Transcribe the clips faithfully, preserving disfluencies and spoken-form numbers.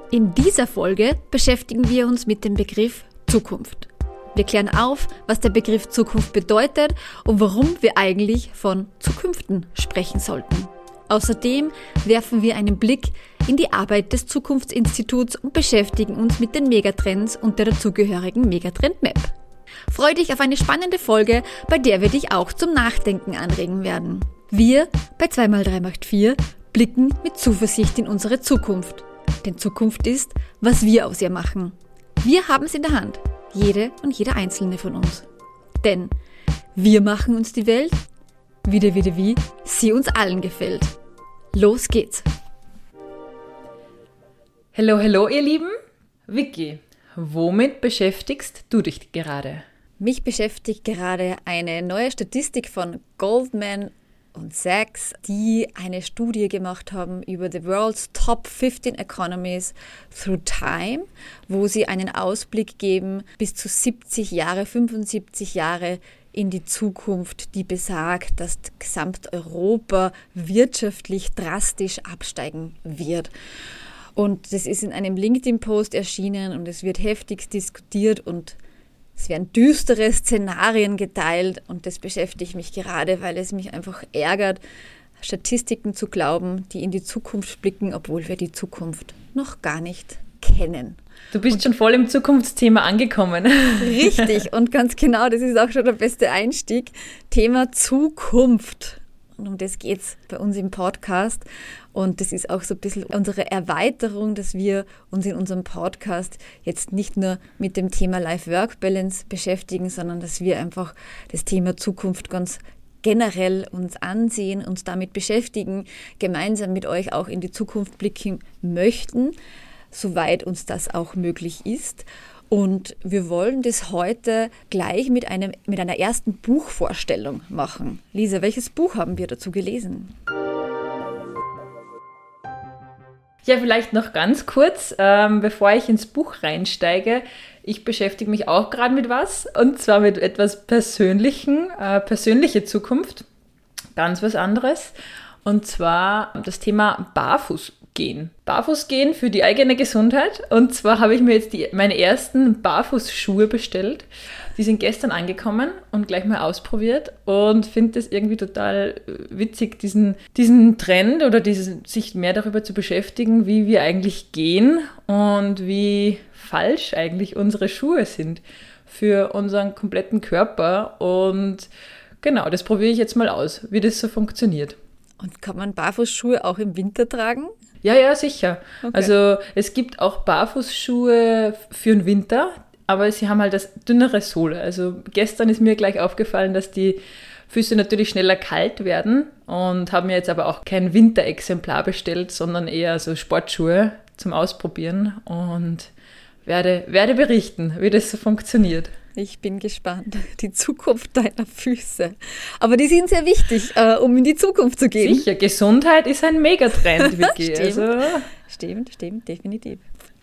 In dieser Folge beschäftigen wir uns mit dem Begriff Zukunft. Wir klären auf, was der Begriff Zukunft bedeutet und warum wir eigentlich von Zukünften sprechen sollten. Außerdem werfen wir einen Blick in die Arbeit des Zukunftsinstituts und beschäftigen uns mit den Megatrends und der dazugehörigen Megatrend-Map. Freu dich auf eine spannende Folge, bei der wir dich auch zum Nachdenken anregen werden. Wir bei zwei mal drei macht vier blicken mit Zuversicht in unsere Zukunft. Denn Zukunft ist, was wir aus ihr machen. Wir haben es in der Hand, jede und jeder einzelne von uns. Denn wir machen uns die Welt, wieder, wieder wie sie uns allen gefällt. Los geht's! Hallo, hallo ihr Lieben. Vicky, womit beschäftigst du dich gerade? Mich beschäftigt gerade eine neue Statistik von Goldman und Sachs, die eine Studie gemacht haben über the world's top fifteen economies through time, wo sie einen Ausblick geben bis zu siebzig Jahre, fünfundsiebzig Jahre in die Zukunft, die besagt, dass Gesamteuropa wirtschaftlich drastisch absteigen wird. Und das ist in einem LinkedIn-Post erschienen und es wird heftig diskutiert und es werden düstere Szenarien geteilt und das beschäftigt mich gerade, weil es mich einfach ärgert, Statistiken zu glauben, die in die Zukunft blicken, obwohl wir die Zukunft noch gar nicht kennen. Du bist und schon voll im Zukunftsthema angekommen. Richtig, und ganz genau, das ist auch schon der beste Einstieg. Thema Zukunft. Und um das geht es bei uns im Podcast. Und das ist auch so ein bisschen unsere Erweiterung, dass wir uns in unserem Podcast jetzt nicht nur mit dem Thema Life-Work-Balance beschäftigen, sondern dass wir einfach das Thema Zukunft ganz generell uns ansehen, uns damit beschäftigen, gemeinsam mit euch auch in die Zukunft blicken möchten, soweit uns das auch möglich ist. Und wir wollen das heute gleich mit, einem, mit einer ersten Buchvorstellung machen. Lisa, welches Buch haben wir dazu gelesen? Ja, vielleicht noch ganz kurz, ähm, bevor ich ins Buch reinsteige. Ich beschäftige mich auch gerade mit was, und zwar mit etwas Persönlichem, äh, persönliche Zukunft, ganz was anderes. Und zwar das Thema Barfuß. Gehen. Barfußgehen für die eigene Gesundheit. Und zwar habe ich mir jetzt die, meine ersten Barfußschuhe bestellt. Die sind gestern angekommen und gleich mal ausprobiert und finde das irgendwie total witzig, diesen, diesen Trend oder diesen, sich mehr darüber zu beschäftigen, wie wir eigentlich gehen und wie falsch eigentlich unsere Schuhe sind für unseren kompletten Körper. Und genau, das probiere ich jetzt mal aus, wie das so funktioniert. Und kann man Barfußschuhe auch im Winter tragen? Ja, ja, sicher. Okay. Also es gibt auch Barfußschuhe für den Winter, aber sie haben halt das dünnere Sohle. Also gestern ist mir gleich aufgefallen, dass die Füße natürlich schneller kalt werden, und habe mir jetzt aber auch kein Winterexemplar bestellt, sondern eher so Sportschuhe zum Ausprobieren und werde, werde berichten, wie das so funktioniert. Ich bin gespannt. Die Zukunft deiner Füße. Aber die sind sehr wichtig, äh, um in die Zukunft zu gehen. Sicher, Gesundheit ist ein Megatrend, Vicky. Stimmt. Also. stimmt, stimmt, definitiv.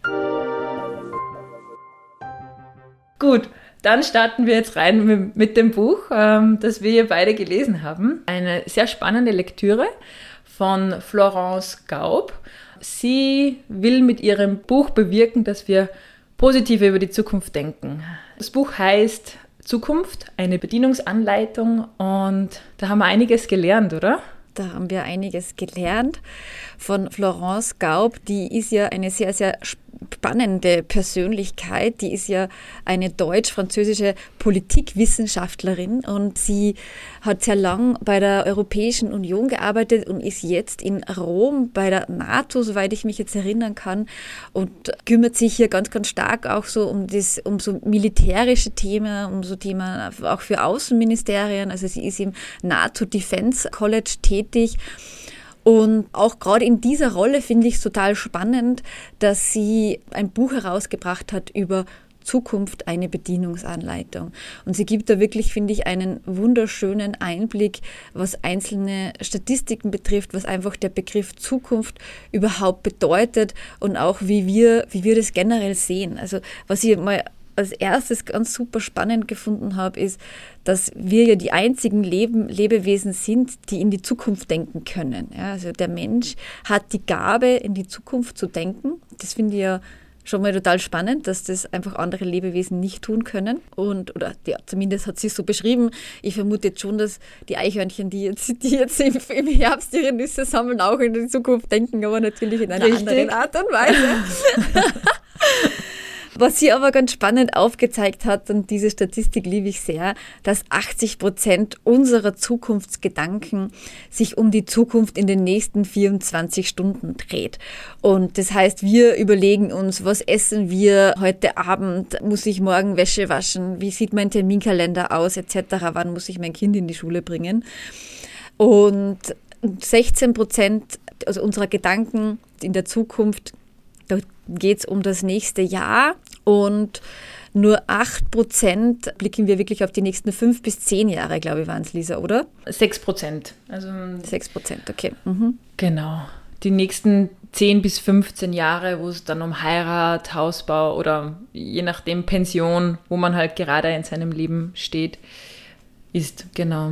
Gut, dann starten wir jetzt rein mit, mit dem Buch, ähm, das wir beide gelesen haben. Eine sehr spannende Lektüre von Florence Gaub. Sie will mit ihrem Buch bewirken, dass wir positiv über die Zukunft denken. Das Buch heißt Zukunft, eine Bedienungsanleitung, und da haben wir einiges gelernt, oder? Da haben wir einiges gelernt von Florence Gaub. Die ist ja eine sehr, sehr spannende Persönlichkeit. Die ist ja eine deutsch-französische Politikwissenschaftlerin und sie hat sehr lang bei der Europäischen Union gearbeitet und ist jetzt in Rom bei der NATO, soweit ich mich jetzt erinnern kann, und kümmert sich hier ganz, ganz stark auch so um das, um so militärische Themen, um so Themen auch für Außenministerien. Also sie ist im NATO Defense College tätig. Und auch gerade in dieser Rolle finde ich es total spannend, dass sie ein Buch herausgebracht hat über Zukunft, eine Bedienungsanleitung. Und sie gibt da wirklich, finde ich, einen wunderschönen Einblick, was einzelne Statistiken betrifft, was einfach der Begriff Zukunft überhaupt bedeutet und auch wie wir, wie wir das generell sehen. Also was ich mal als erstes ganz super spannend gefunden habe, ist, dass wir ja die einzigen Leben, Lebewesen sind, die in die Zukunft denken können. Ja, also der Mensch hat die Gabe, in die Zukunft zu denken. Das finde ich ja schon mal total spannend, dass das einfach andere Lebewesen nicht tun können. Und, oder ja, zumindest hat sie es so beschrieben. Ich vermute jetzt schon, dass die Eichhörnchen, die jetzt, die jetzt im, im Herbst ihre Nüsse sammeln, auch in die Zukunft denken, aber natürlich in einer Richtig. anderen Art und Weise. Was sie aber ganz spannend aufgezeigt hat, und diese Statistik liebe ich sehr, dass achtzig Prozent unserer Zukunftsgedanken sich um die Zukunft in den nächsten vierundzwanzig Stunden dreht. Und das heißt, wir überlegen uns, was essen wir heute Abend, muss ich morgen Wäsche waschen, wie sieht mein Terminkalender aus, et cetera, wann muss ich mein Kind in die Schule bringen. Und sechzehn Prozent also unserer Gedanken in der Zukunft, da geht es um das nächste Jahr, und nur acht Prozent blicken wir wirklich auf die nächsten fünf bis zehn Jahre, glaube ich, waren es, Lisa, oder? Sechs Prozent. Also, Sechs Prozent, okay. Mhm. Genau. Die nächsten zehn bis fünfzehn Jahre, wo es dann um Heirat, Hausbau oder je nachdem Pension, wo man halt gerade in seinem Leben steht, ist. Genau.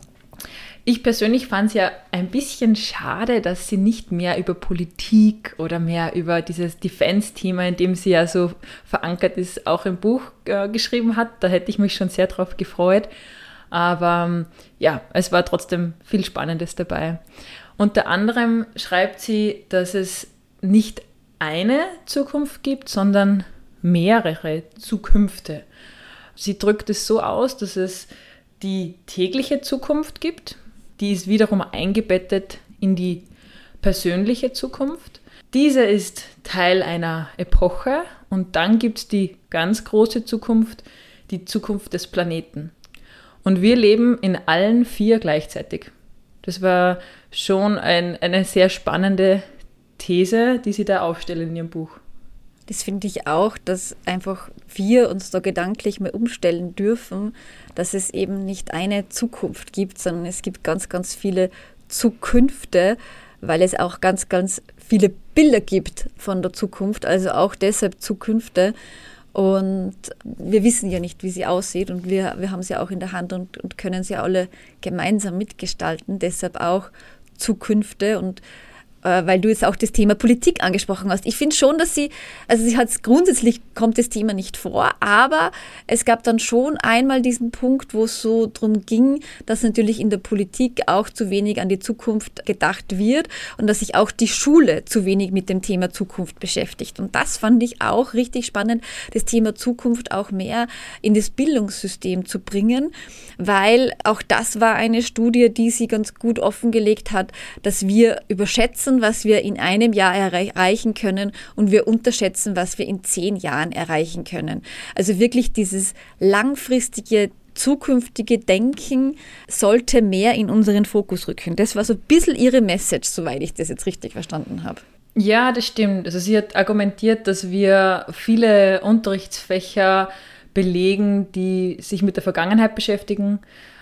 Ich persönlich fand es ja ein bisschen schade, dass sie nicht mehr über Politik oder mehr über dieses Defense-Thema, in dem sie ja so verankert ist, auch im Buch äh, geschrieben hat. Da hätte ich mich schon sehr drauf gefreut. Aber ja, es war trotzdem viel Spannendes dabei. Unter anderem schreibt sie, dass es nicht eine Zukunft gibt, sondern mehrere Zukünfte. Sie drückt es so aus, dass es die tägliche Zukunft gibt. Die ist wiederum eingebettet in die persönliche Zukunft. Diese ist Teil einer Epoche, und dann gibt es die ganz große Zukunft, die Zukunft des Planeten. Und wir leben in allen vier gleichzeitig. Das war schon ein, eine sehr spannende These, die sie da aufstellen in ihrem Buch. Das finde ich auch, dass einfach wir uns da gedanklich mal umstellen dürfen, dass es eben nicht eine Zukunft gibt, sondern es gibt ganz, ganz viele Zukünfte, weil es auch ganz, ganz viele Bilder gibt von der Zukunft, also auch deshalb Zukünfte. Und wir wissen ja nicht, wie sie aussieht, und wir, wir haben sie auch in der Hand und, und können sie alle gemeinsam mitgestalten, deshalb auch Zukünfte. Und weil du jetzt auch das Thema Politik angesprochen hast. Ich finde schon, dass sie, also sie hat grundsätzlich kommt das Thema nicht vor, aber es gab dann schon einmal diesen Punkt, wo es so drum ging, dass natürlich in der Politik auch zu wenig an die Zukunft gedacht wird und dass sich auch die Schule zu wenig mit dem Thema Zukunft beschäftigt. Und das fand ich auch richtig spannend, das Thema Zukunft auch mehr in das Bildungssystem zu bringen, weil auch das war eine Studie, die sie ganz gut offengelegt hat, dass wir überschätzen, was wir in einem Jahr erreichen können, und wir unterschätzen, was wir in zehn Jahren erreichen können. Also wirklich dieses langfristige, zukünftige Denken sollte mehr in unseren Fokus rücken. Das war so ein bisschen ihre Message, soweit ich das jetzt richtig verstanden habe. Ja, das stimmt. Also sie hat argumentiert, dass wir viele Unterrichtsfächer belegen, die sich mit der Vergangenheit beschäftigen,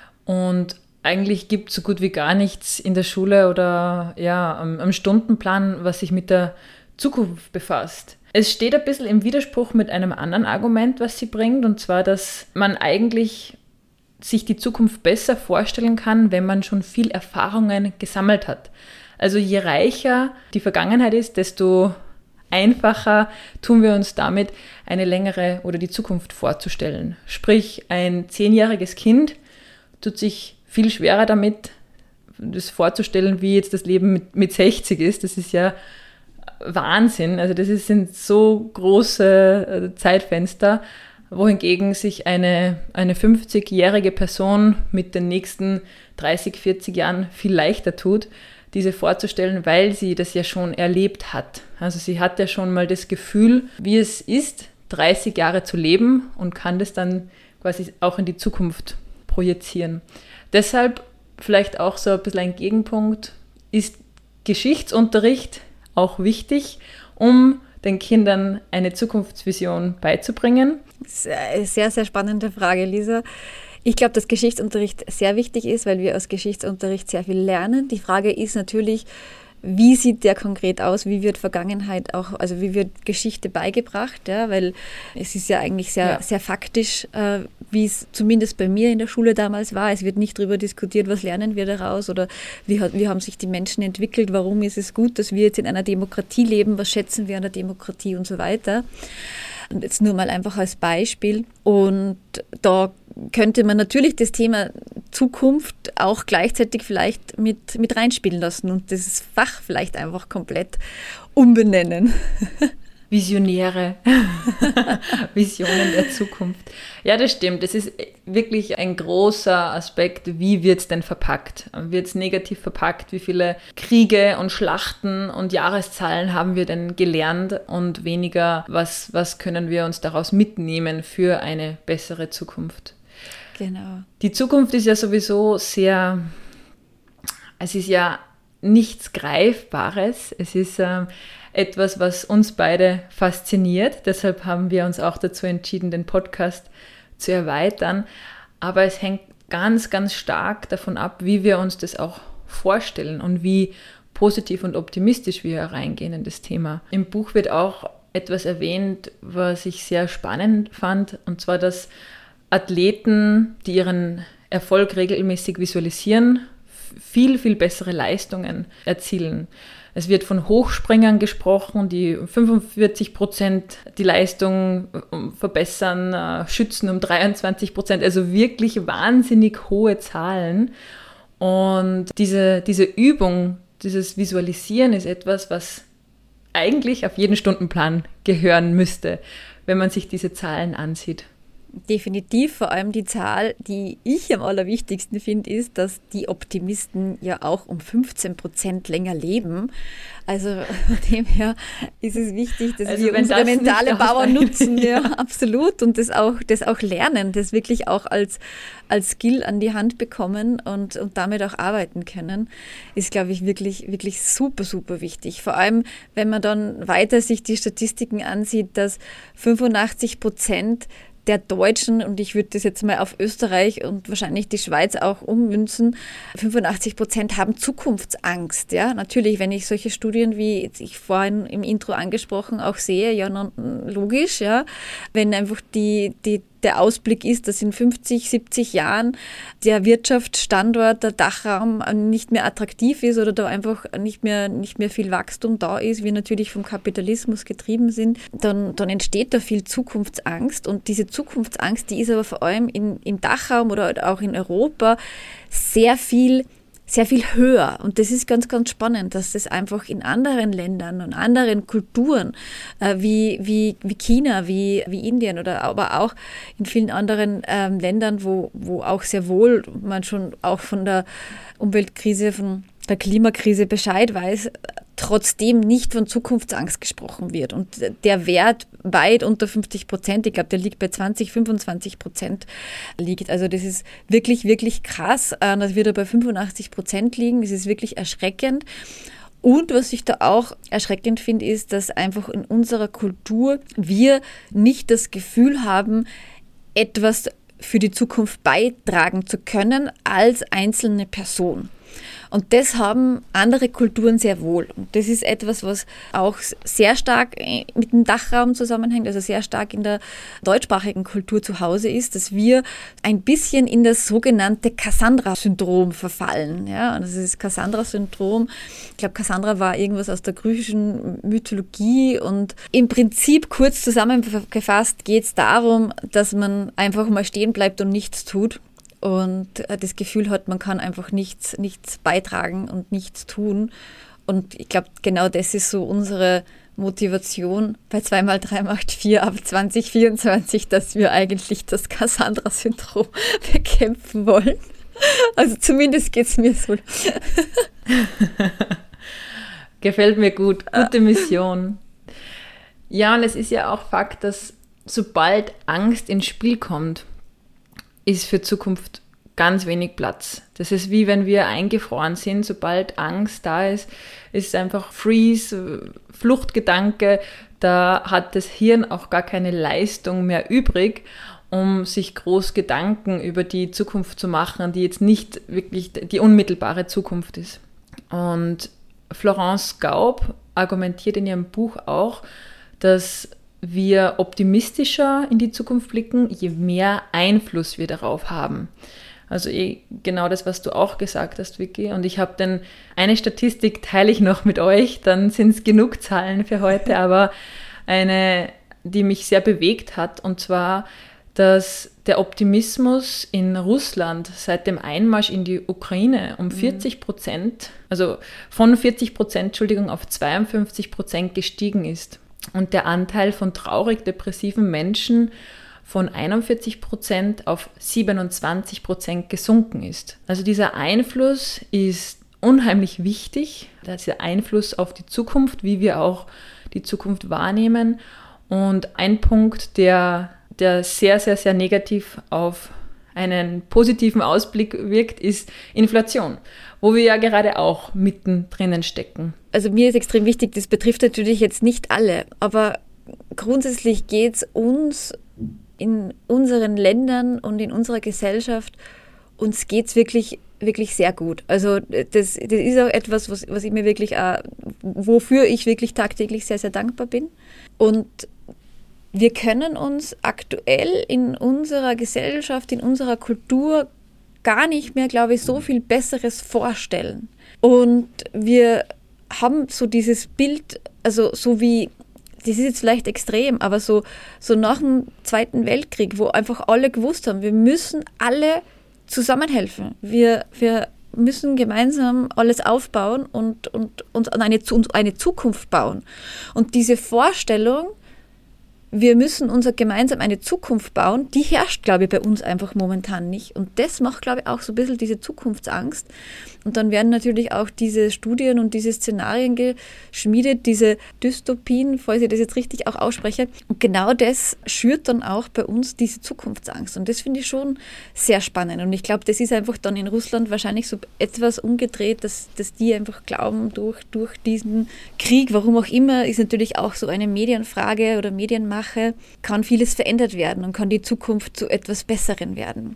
und eigentlich gibt es so gut wie gar nichts in der Schule oder ja, am, am Stundenplan, was sich mit der Zukunft befasst. Es steht ein bisschen im Widerspruch mit einem anderen Argument, was sie bringt, und zwar, dass man eigentlich sich die Zukunft besser vorstellen kann, wenn man schon viel Erfahrungen gesammelt hat. Also je reicher die Vergangenheit ist, desto einfacher tun wir uns damit, eine längere oder die Zukunft vorzustellen. Sprich, ein zehnjähriges Kind tut sich viel schwerer damit, das vorzustellen, wie jetzt das Leben mit, mit sechzig ist. Das ist ja Wahnsinn. Also das sind so große Zeitfenster, wohingegen sich eine, eine fünfzigjährige Person mit den nächsten dreißig, vierzig Jahren viel leichter tut, diese vorzustellen, weil sie das ja schon erlebt hat. Also sie hat ja schon mal das Gefühl, wie es ist, dreißig Jahre zu leben, und kann das dann quasi auch in die Zukunft projizieren. Deshalb vielleicht auch so ein bisschen ein Gegenpunkt, ist Geschichtsunterricht auch wichtig, um den Kindern eine Zukunftsvision beizubringen? Das ist eine sehr, sehr spannende Frage, Lisa. Ich glaube, dass Geschichtsunterricht sehr wichtig ist, weil wir aus Geschichtsunterricht sehr viel lernen. Die Frage ist natürlich, wie sieht der konkret aus, wie wird Vergangenheit auch, also wie wird Geschichte beigebracht, ja, weil es ist ja eigentlich sehr, ja. sehr faktisch, äh, wie es zumindest bei mir in der Schule damals war. Es wird nicht darüber diskutiert, was lernen wir daraus oder wie, hat, wie haben sich die Menschen entwickelt, warum ist es gut, dass wir jetzt in einer Demokratie leben, was schätzen wir an der Demokratie und so weiter. Und jetzt nur mal einfach als Beispiel. Und da könnte man natürlich das Thema Zukunft auch gleichzeitig vielleicht mit, mit reinspielen lassen und das Fach vielleicht einfach komplett umbenennen. Visionäre Visionen der Zukunft. Ja, das stimmt. Das ist wirklich ein großer Aspekt. Wie wird es denn verpackt? Wird es negativ verpackt? Wie viele Kriege und Schlachten und Jahreszahlen haben wir denn gelernt? Und weniger, was, was können wir uns daraus mitnehmen für eine bessere Zukunft? Genau. Die Zukunft ist ja sowieso sehr, es ist ja nichts Greifbares. Es ist ähm, etwas, was uns beide fasziniert. Deshalb haben wir uns auch dazu entschieden, den Podcast zu erweitern. Aber es hängt ganz, ganz stark davon ab, wie wir uns das auch vorstellen und wie positiv und optimistisch wir reingehen in das Thema. Im Buch wird auch etwas erwähnt, was ich sehr spannend fand, und zwar, dass Athleten, die ihren Erfolg regelmäßig visualisieren, viel, viel bessere Leistungen erzielen. Es wird von Hochspringern gesprochen, die fünfundvierzig Prozent die Leistung verbessern, Schützen um dreiundzwanzig Prozent, also wirklich wahnsinnig hohe Zahlen. Und diese, diese Übung, dieses Visualisieren ist etwas, was eigentlich auf jeden Stundenplan gehören müsste, wenn man sich diese Zahlen ansieht. Definitiv, vor allem die Zahl, die ich am allerwichtigsten finde, ist, dass die Optimisten ja auch um fünfzehn Prozent länger leben. Also von dem her ist es wichtig, dass also wir unsere mentale Power nutzen, ja, absolut, und das auch, das auch lernen, das wirklich auch als, als Skill an die Hand bekommen und, und damit auch arbeiten können, ist, glaube ich, wirklich, wirklich super, super wichtig. Vor allem, wenn man dann weiter sich die Statistiken ansieht, dass fünfundachtzig Prozent der Deutschen, und ich würde das jetzt mal auf Österreich und wahrscheinlich die Schweiz auch ummünzen, fünfundachtzig Prozent haben Zukunftsangst. Ja, natürlich, wenn ich solche Studien, wie ich vorhin im Intro angesprochen, auch sehe, ja, logisch, ja, wenn einfach die, die der Ausblick ist, dass in fünfzig, siebzig Jahren der Wirtschaftsstandort, der Dachraum nicht mehr attraktiv ist oder da einfach nicht mehr, nicht mehr viel Wachstum da ist, wir natürlich vom Kapitalismus getrieben sind, dann, dann entsteht da viel Zukunftsangst. Und diese Zukunftsangst, die ist aber vor allem in, im Dachraum oder auch in Europa sehr viel sehr viel höher. Und das ist ganz, ganz spannend, dass das einfach in anderen Ländern und anderen Kulturen äh, wie, wie, wie China, wie, wie Indien oder aber auch in vielen anderen ähm, Ländern, wo, wo auch sehr wohl man schon auch von der Umweltkrise, von der Klimakrise Bescheid weiß, trotzdem nicht von Zukunftsangst gesprochen wird. Und der Wert weit unter fünfzig Prozent, ich glaube, der liegt bei zwanzig, fünfundzwanzig Prozent liegt. Also das ist wirklich, wirklich krass, dass wir da bei fünfundachtzig Prozent liegen. Das ist wirklich erschreckend. Und was ich da auch erschreckend finde, ist, dass einfach in unserer Kultur wir nicht das Gefühl haben, etwas für die Zukunft beitragen zu können als einzelne Person. Und das haben andere Kulturen sehr wohl. Und das ist etwas, was auch sehr stark mit dem Dachraum zusammenhängt, also sehr stark in der deutschsprachigen Kultur zu Hause ist, dass wir ein bisschen in das sogenannte Cassandra-Syndrom verfallen. Ja, und das ist das Cassandra-Syndrom. Ich glaube, Cassandra war irgendwas aus der griechischen Mythologie. Und im Prinzip, kurz zusammengefasst, geht es darum, dass man einfach mal stehen bleibt und nichts tut. Und das Gefühl hat, man kann einfach nichts, nichts beitragen und nichts tun. Und ich glaube, genau das ist so unsere Motivation bei zwei mal drei macht vier ab zwanzig vierundzwanzig, dass wir eigentlich das Cassandra-Syndrom bekämpfen wollen. Also zumindest geht es mir so. Gefällt mir gut. Gute Mission. Ja, und es ist ja auch Fakt, dass sobald Angst ins Spiel kommt, ist für Zukunft ganz wenig Platz. Das ist wie wenn wir eingefroren sind, sobald Angst da ist, ist es einfach Freeze, Fluchtgedanke, da hat das Hirn auch gar keine Leistung mehr übrig, um sich groß Gedanken über die Zukunft zu machen, die jetzt nicht wirklich die unmittelbare Zukunft ist. Und Florence Gaub argumentiert in ihrem Buch auch, dass wir optimistischer in die Zukunft blicken, je mehr Einfluss wir darauf haben. Also eh genau das, was du auch gesagt hast, Vicky. Und ich habe dann eine Statistik, teile ich noch mit euch, dann sind es genug Zahlen für heute, aber eine, die mich sehr bewegt hat, und zwar, dass der Optimismus in Russland seit dem Einmarsch in die Ukraine um vierzig Prozent, also von vierzig Prozent, Entschuldigung, auf zweiundfünfzig Prozent gestiegen ist. Und der Anteil von traurig-depressiven Menschen von einundvierzig Prozent auf siebenundzwanzig Prozent gesunken ist. Also dieser Einfluss ist unheimlich wichtig, dieser Einfluss auf die Zukunft, wie wir auch die Zukunft wahrnehmen. Und ein Punkt, der, der sehr, sehr, sehr negativ auf einen positiven Ausblick wirkt, ist Inflation, wo wir ja gerade auch mitten drinnen stecken. Also mir ist extrem wichtig, das betrifft natürlich jetzt nicht alle, aber grundsätzlich geht es uns in unseren Ländern und in unserer Gesellschaft, uns geht es wirklich, wirklich sehr gut. Also das, das ist auch etwas, was, was ich mir wirklich, auch, wofür ich wirklich tagtäglich sehr, sehr dankbar bin. Und wir können uns aktuell in unserer Gesellschaft, in unserer Kultur gar nicht mehr, glaube ich, so viel Besseres vorstellen. Und wir haben so dieses Bild, also so wie, das ist jetzt vielleicht extrem, aber so, so nach dem Zweiten Weltkrieg, wo einfach alle gewusst haben, wir müssen alle zusammenhelfen. Wir, wir müssen gemeinsam alles aufbauen und, und uns an eine, eine Zukunft bauen. Und diese Vorstellung, wir müssen uns gemeinsam eine Zukunft bauen, die herrscht, glaube ich, bei uns einfach momentan nicht. Und das macht, glaube ich, auch so ein bisschen diese Zukunftsangst. Und dann werden natürlich auch diese Studien und diese Szenarien geschmiedet, diese Dystopien, falls ich das jetzt richtig auch ausspreche. Und genau das schürt dann auch bei uns diese Zukunftsangst. Und das finde ich schon sehr spannend. Und ich glaube, das ist einfach dann in Russland wahrscheinlich so etwas umgedreht, dass, dass die einfach glauben, durch, durch diesen Krieg, warum auch immer, ist natürlich auch so eine Medienfrage oder Medienmache, kann vieles verändert werden und kann die Zukunft zu etwas Besseren werden.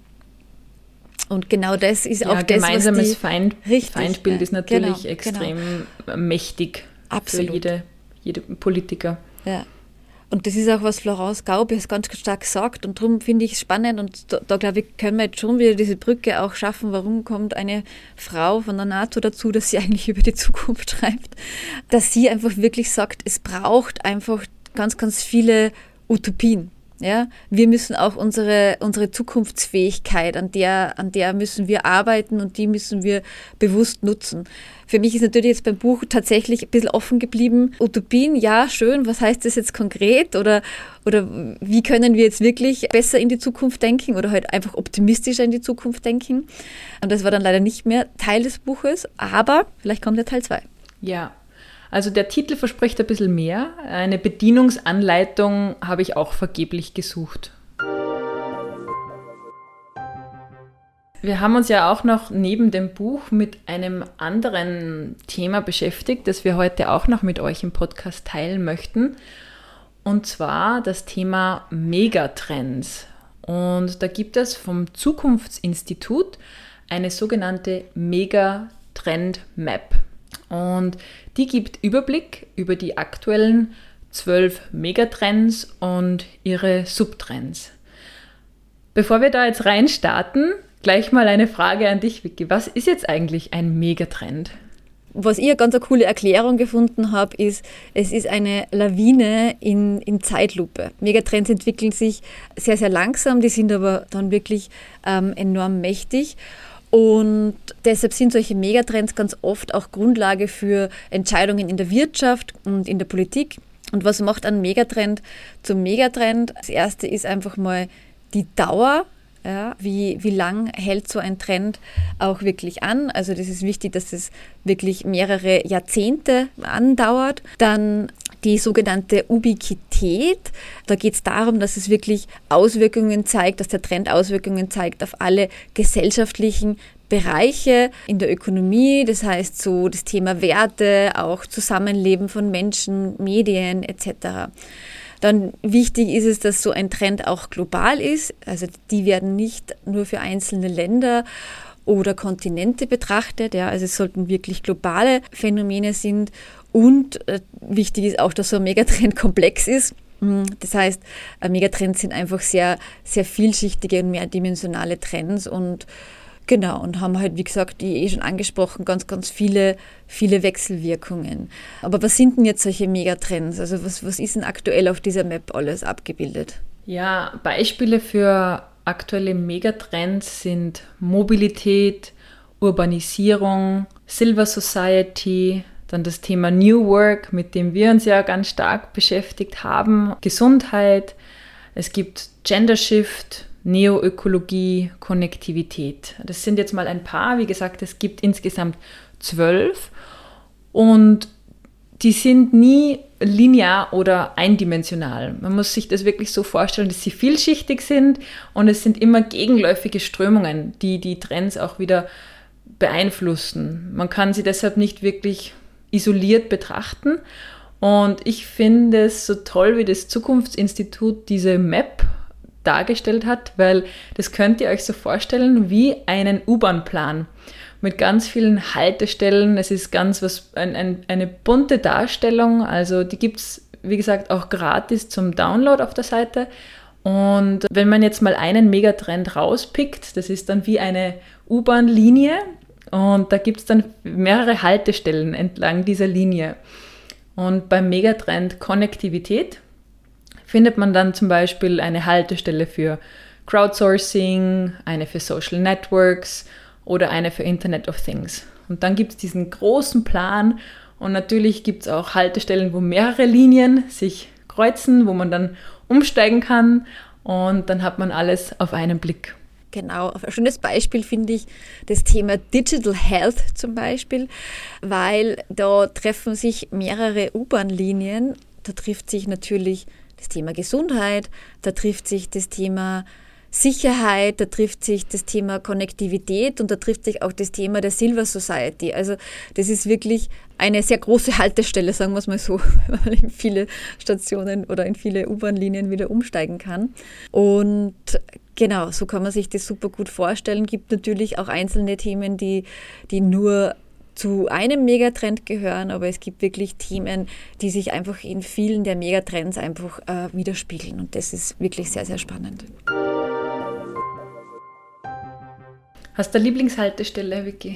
Und genau das ist ja, auch das, gemeinsames was die... Feind, richtig, Feindbild ja, ist natürlich genau, extrem genau. mächtig. Absolut. Für jede, jede Politiker. Ja. Und das ist auch, was Florence Gaub jetzt ganz stark sagt. Und darum finde ich es spannend. Und da, da glaube ich, können wir jetzt schon wieder diese Brücke auch schaffen. Warum kommt eine Frau von der NATO dazu, dass sie eigentlich über die Zukunft schreibt? Dass sie einfach wirklich sagt, es braucht einfach ganz, ganz viele Utopien. Ja, wir müssen auch unsere, unsere Zukunftsfähigkeit, an der, an der müssen wir arbeiten und die müssen wir bewusst nutzen. Für mich ist natürlich jetzt beim Buch tatsächlich ein bisschen offen geblieben. Utopien, ja, schön, was heißt das jetzt konkret? Oder, oder wie können wir jetzt wirklich besser in die Zukunft denken oder halt einfach optimistischer in die Zukunft denken? Und das war dann leider nicht mehr Teil des Buches, aber vielleicht kommt ja Teil zwei. Ja. Also der Titel verspricht ein bisschen mehr. Eine Bedienungsanleitung habe ich auch vergeblich gesucht. Wir haben uns ja auch noch neben dem Buch mit einem anderen Thema beschäftigt, das wir heute auch noch mit euch im Podcast teilen möchten. Und zwar das Thema Megatrends. Und da gibt es vom Zukunftsinstitut eine sogenannte Megatrend-Map. Und die gibt Überblick über die aktuellen zwölf Megatrends und ihre Subtrends. Bevor wir da jetzt reinstarten, gleich mal eine Frage an dich, Vicky. Was ist jetzt eigentlich ein Megatrend? Was ich eine ganz eine coole Erklärung gefunden habe, ist, es ist eine Lawine in, in Zeitlupe. Megatrends entwickeln sich sehr, sehr langsam, die sind aber dann wirklich ähm, enorm mächtig. Und deshalb sind solche Megatrends ganz oft auch Grundlage für Entscheidungen in der Wirtschaft und in der Politik. Und was macht ein Megatrend zum Megatrend? Das erste ist einfach mal die Dauer. Ja, wie, wie lang hält so ein Trend auch wirklich an? Also das ist wichtig, dass es wirklich mehrere Jahrzehnte andauert. Dann die sogenannte Ubiquität. Da geht es darum, dass es wirklich Auswirkungen zeigt, dass der Trend Auswirkungen zeigt auf alle gesellschaftlichen Bereiche in der Ökonomie. Das heißt so das Thema Werte, auch Zusammenleben von Menschen, Medien et cetera. Dann wichtig ist es, dass so ein Trend auch global ist. Also die werden nicht nur für einzelne Länder oder Kontinente betrachtet. Ja, also es sollten wirklich globale Phänomene sein. Und äh, wichtig ist auch, dass so ein Megatrend komplex ist. Das heißt, Megatrends sind einfach sehr, sehr vielschichtige und mehrdimensionale Trends und genau, und haben halt, wie gesagt, wie eh schon angesprochen, ganz, ganz viele, viele Wechselwirkungen. Aber was sind denn jetzt solche Megatrends? Also was, was ist denn aktuell auf dieser Map alles abgebildet? Ja, Beispiele für aktuelle Megatrends sind Mobilität, Urbanisierung, Silver Society, dann das Thema New Work, mit dem wir uns ja ganz stark beschäftigt haben, Gesundheit, es gibt Gender Shift, Neoökologie, Konnektivität. Das sind jetzt mal ein paar, wie gesagt, es gibt insgesamt zwölf und die sind nie linear oder eindimensional. Man muss sich das wirklich so vorstellen, dass sie vielschichtig sind und es sind immer gegenläufige Strömungen, die die Trends auch wieder beeinflussen. Man kann sie deshalb nicht wirklich isoliert betrachten. Und ich finde es so toll, wie das Zukunftsinstitut diese Map dargestellt hat, weil das könnt ihr euch so vorstellen wie einen U-Bahn-Plan mit ganz vielen Haltestellen. Es ist ganz was ein, ein, eine bunte Darstellung. Also die gibt es, wie gesagt, auch gratis zum Download auf der Seite. Und wenn man jetzt mal einen Megatrend rauspickt, das ist dann wie eine U-Bahn-Linie. Und da gibt es dann mehrere Haltestellen entlang dieser Linie. Und beim Megatrend Konnektivität findet man dann zum Beispiel eine Haltestelle für Crowdsourcing, eine für Social Networks oder eine für Internet of Things. Und dann gibt es diesen großen Plan und natürlich gibt es auch Haltestellen, wo mehrere Linien sich kreuzen, wo man dann umsteigen kann und dann hat man alles auf einen Blick. Genau, ein schönes Beispiel finde ich das Thema Digital Health zum Beispiel, weil da treffen sich mehrere U-Bahn-Linien, da trifft sich natürlich das Thema Gesundheit, da trifft sich das Thema Sicherheit, da trifft sich das Thema Konnektivität und da trifft sich auch das Thema der Silver Society. Also das ist wirklich eine sehr große Haltestelle, sagen wir es mal so, weil man in viele Stationen oder in viele U-Bahn-Linien wieder umsteigen kann. Und genau, so kann man sich das super gut vorstellen. Gibt natürlich auch einzelne Themen, die, die nur zu einem Megatrend gehören, aber es gibt wirklich Themen, die sich einfach in vielen der Megatrends einfach äh, widerspiegeln und das ist wirklich sehr, sehr spannend. Hast du eine Lieblingshaltestelle, Vicky?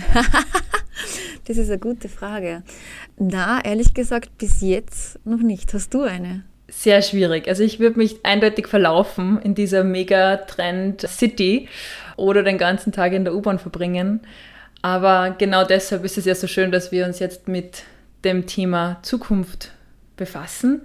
Das ist eine gute Frage. Na, ehrlich gesagt, bis jetzt noch nicht. Hast du eine? Sehr schwierig. Also ich würde mich eindeutig verlaufen in dieser Megatrend-City oder den ganzen Tag in der U-Bahn verbringen. Aber genau deshalb ist es ja so schön, dass wir uns jetzt mit dem Thema Zukunft befassen.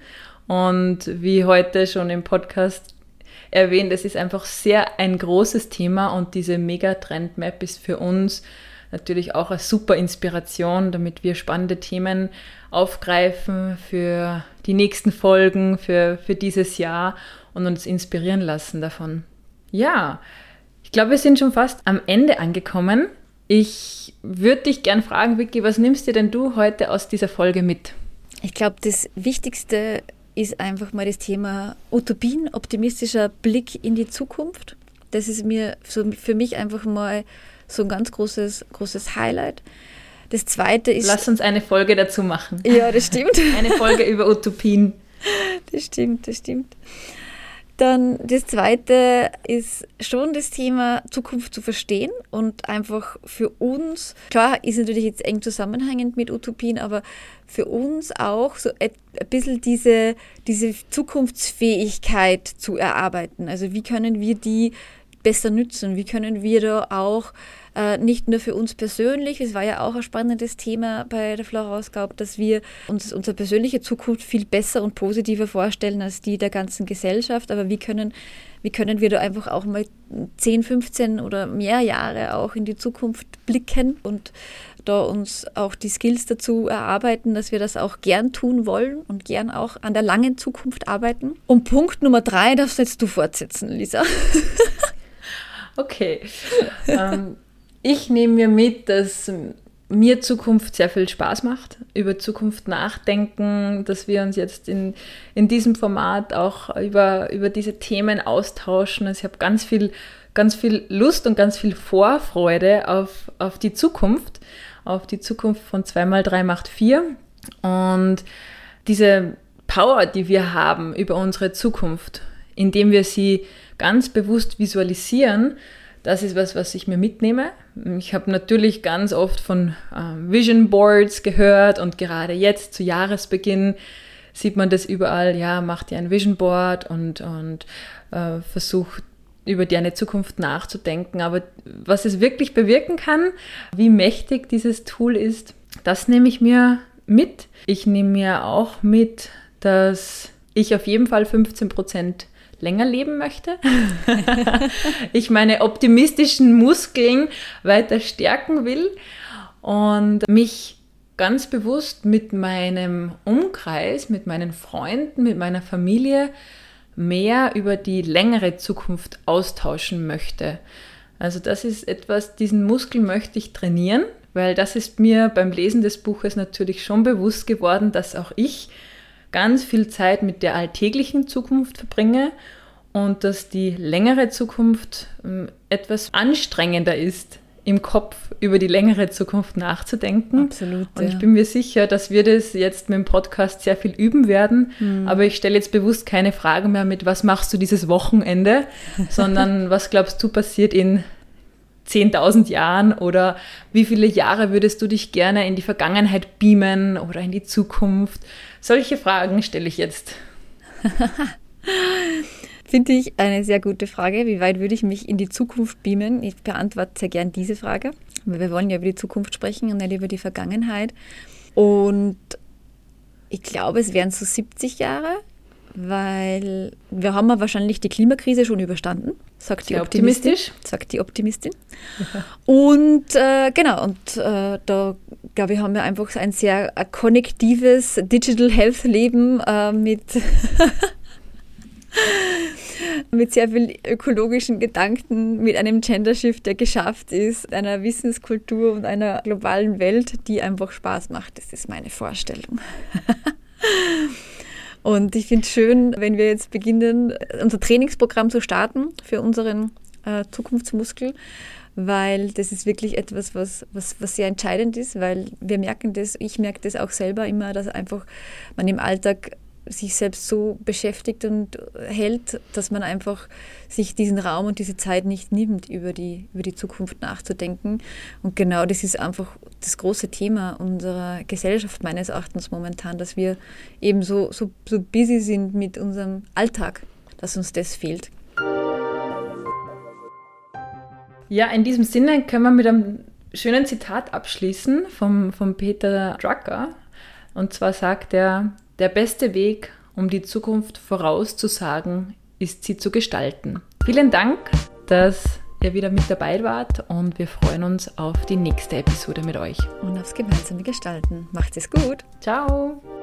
Und wie heute schon im Podcast erwähnt, es ist einfach sehr ein großes Thema und diese Megatrend-Map ist für uns natürlich auch eine super Inspiration, damit wir spannende Themen aufgreifen für die nächsten Folgen, für, für dieses Jahr und uns inspirieren lassen davon. Ja, ich glaube, wir sind schon fast am Ende angekommen. Ich würde dich gern fragen, Vicky, was nimmst dir denn du heute aus dieser Folge mit? Ich glaube, das Wichtigste ist einfach mal das Thema Utopien, optimistischer Blick in die Zukunft. Das ist mir so für mich einfach mal so ein ganz großes, großes Highlight. Das Zweite ist... Lass uns eine Folge dazu machen. Ja, das stimmt. Eine Folge über Utopien. Das stimmt, das stimmt. Dann das Zweite ist schon das Thema Zukunft zu verstehen und einfach für uns, klar ist natürlich jetzt eng zusammenhängend mit Utopien, aber für uns auch so ein bisschen diese, diese Zukunftsfähigkeit zu erarbeiten. Also wie können wir die besser nützen? Wie können wir da auch äh, nicht nur für uns persönlich, es war ja auch ein spannendes Thema bei der Florence Gaub, dass wir uns unsere persönliche Zukunft viel besser und positiver vorstellen als die der ganzen Gesellschaft, aber wie können, wie können wir da einfach auch mal zehn, fünfzehn oder mehr Jahre auch in die Zukunft blicken und da uns auch die Skills dazu erarbeiten, dass wir das auch gern tun wollen und gern auch an der langen Zukunft arbeiten. Und Punkt Nummer drei darfst jetzt du fortsetzen, Lisa. Okay. ähm, ich nehme mir mit, dass mir Zukunft sehr viel Spaß macht, über Zukunft nachdenken, dass wir uns jetzt in, in diesem Format auch über, über diese Themen austauschen. Also ich habe ganz viel, ganz viel Lust und ganz viel Vorfreude auf, auf die Zukunft, auf die Zukunft von zwei mal drei macht vier. Und diese Power, die wir haben über unsere Zukunft, indem wir sie ganz bewusst visualisieren, das ist was, was ich mir mitnehme. Ich habe natürlich ganz oft von äh, Vision Boards gehört und gerade jetzt zu Jahresbeginn sieht man das überall. Ja, mach dir ein Vision Board und, und äh, versuch über deine Zukunft nachzudenken. Aber was es wirklich bewirken kann, wie mächtig dieses Tool ist, das nehme ich mir mit. Ich nehme mir auch mit, dass ich auf jeden Fall fünfzehn Prozent länger leben möchte. Ich meine optimistischen Muskeln weiter stärken will und mich ganz bewusst mit meinem Umkreis, mit meinen Freunden, mit meiner Familie mehr über die längere Zukunft austauschen möchte. Also das ist etwas, diesen Muskel möchte ich trainieren, weil das ist mir beim Lesen des Buches natürlich schon bewusst geworden, dass auch ich ganz viel Zeit mit der alltäglichen Zukunft verbringe und dass die längere Zukunft ähm, etwas anstrengender ist, im Kopf über die längere Zukunft nachzudenken. Absolut. Und ich ja. bin mir sicher, dass wir das jetzt mit dem Podcast sehr viel üben werden. Mhm. Aber ich stelle jetzt bewusst keine Fragen mehr mit, was machst du dieses Wochenende, sondern was glaubst du passiert in zehntausend Jahren oder wie viele Jahre würdest du dich gerne in die Vergangenheit beamen oder in die Zukunft? Solche Fragen stelle ich jetzt. Finde ich eine sehr gute Frage. Wie weit würde ich mich in die Zukunft beamen? Ich beantworte sehr gern diese Frage, weil wir wollen ja über die Zukunft sprechen und nicht über die Vergangenheit. Und ich glaube, es wären so siebzig Jahre, weil wir haben ja wahrscheinlich die Klimakrise schon überstanden, sagt die sehr Optimistin. Optimistisch. Sagt die Optimistin. Ja. Und äh, genau, und äh, da glaube ich, haben wir einfach ein sehr ein konnektives Digital Health Leben äh, mit, mit sehr viel ökologischen Gedanken, mit einem Gender Shift, der geschafft ist, einer Wissenskultur und einer globalen Welt, die einfach Spaß macht. Das ist meine Vorstellung. Und ich finde es schön, wenn wir jetzt beginnen, unser Trainingsprogramm zu starten für unseren äh, Zukunftsmuskel, weil das ist wirklich etwas, was, was, was sehr entscheidend ist, weil wir merken das, ich merke das auch selber immer, dass einfach man im Alltag sich selbst so beschäftigt und hält, dass man einfach sich diesen Raum und diese Zeit nicht nimmt, über die, über die Zukunft nachzudenken. Und genau das ist einfach das große Thema unserer Gesellschaft meines Erachtens momentan, dass wir eben so, so, so busy sind mit unserem Alltag, dass uns das fehlt. Ja, in diesem Sinne können wir mit einem schönen Zitat abschließen vom, vom Peter Drucker. Und zwar sagt er, der beste Weg, um die Zukunft vorauszusagen, ist sie zu gestalten. Vielen Dank, dass ihr wieder mit dabei wart und wir freuen uns auf die nächste Episode mit euch. Und aufs gemeinsame Gestalten. Macht es gut. Ciao.